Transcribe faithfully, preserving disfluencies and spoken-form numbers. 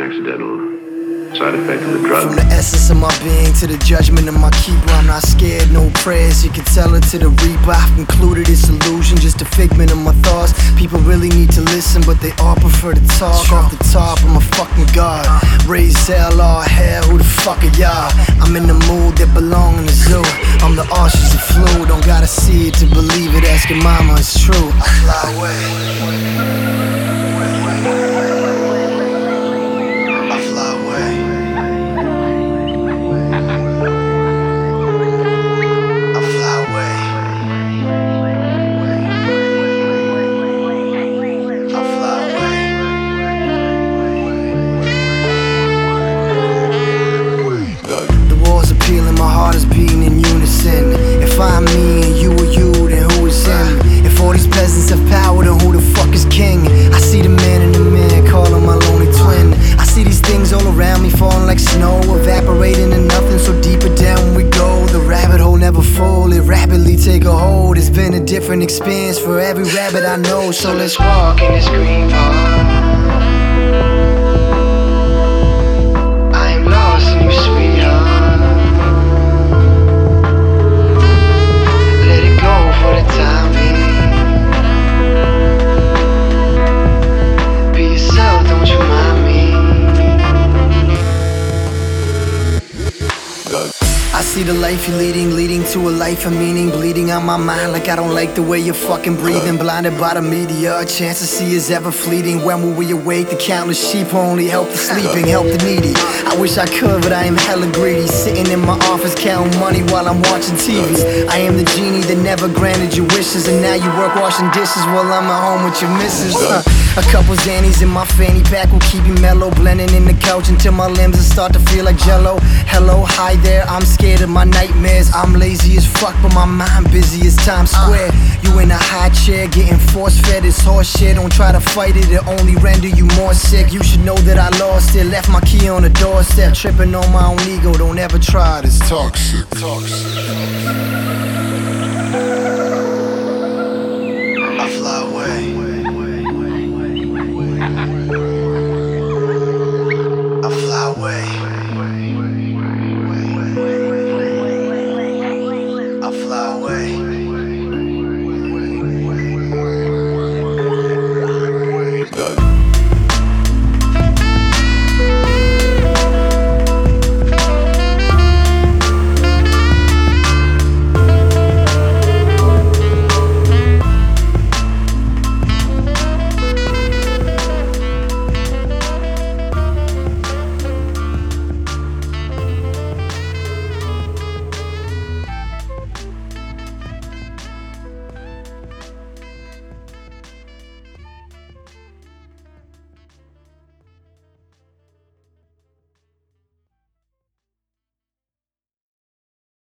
accidental side effect of the drug. From the essence of my being to the judgment of my keeper, I'm not scared, no prayers. You can tell it to the reaper. I've concluded it's illusion, just a figment of my thoughts. People really need to listen, but they all prefer to talk. Off the top, I'm a fucking god. Raise hell, all hell, who the fuck are y'all? I'm in the mood that belong in the zoo. I'm the ostrich that flew, don't gotta see it to believe it. Ask your mama, it's true. I fly away. My heart is beating in unison. If I'm me and you are you, then who is him? If all these peasants have power, then who the fuck is king? I see the man in the man, call him my lonely twin. I see these things all around me falling like snow, evaporating to nothing, so deeper down we go. The rabbit hole never full, it rapidly take a hold. It's been a different experience for every rabbit I know. So let's walk in this green park. I am lost in you, sweetheart. For the time being, be yourself, don't you mind me? I see the life you're leading, leading to a life of meaning, bleeding on my mind like I don't like the way you're fucking breathing. Blinded by the media, a chance to see is ever fleeting. When will we awake? The countless sheep only help the sleeping, help the needy. I wish I could, but I am hella greedy, sitting in my office counting money while I'm watching T V. I am the genie that never granted your wishes, and now you work washing dishes while I'm at home with your missus. uh, A couple Xannies in my fanny pack will keep you mellow, blending in the couch until my limbs will start to feel like jello. Hello, hi there, I'm scared of my nightmares. I'm lazy as fuck, but my mind busy as Times Square. You in a high chair, getting force-fed, it's horse shit. Don't try to fight it, it'll only render you more sick. You should know that I lost it, left my key on the doorstep. Tripping on my own ego, don't ever try this talk shit. Talk shit. I fly away.